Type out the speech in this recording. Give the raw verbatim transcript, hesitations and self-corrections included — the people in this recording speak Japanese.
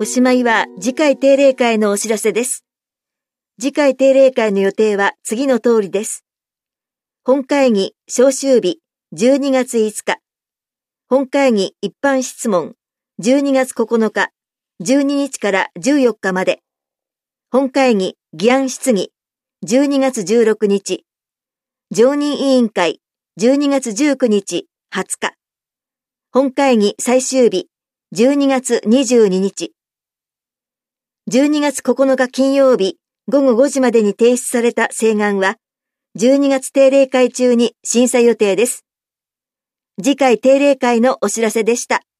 おしまいは次回定例会のお知らせです。次回定例会の予定は次の通りです。本会議召集日じゅうにがついつか。本会議一般質問じゅうにがつここのか、じゅうににちからじゅうよっかまで。本会議議案質疑じゅうにがつじゅうろくにち。常任委員会じゅうにがつじゅうくにち、はつか。本会議最終日じゅうにがつにじゅうににち。じゅうにがつここのか金曜日ごごごじまでに提出された請願は、じゅうにがつ定例会中に審査予定です。次回定例会のお知らせでした。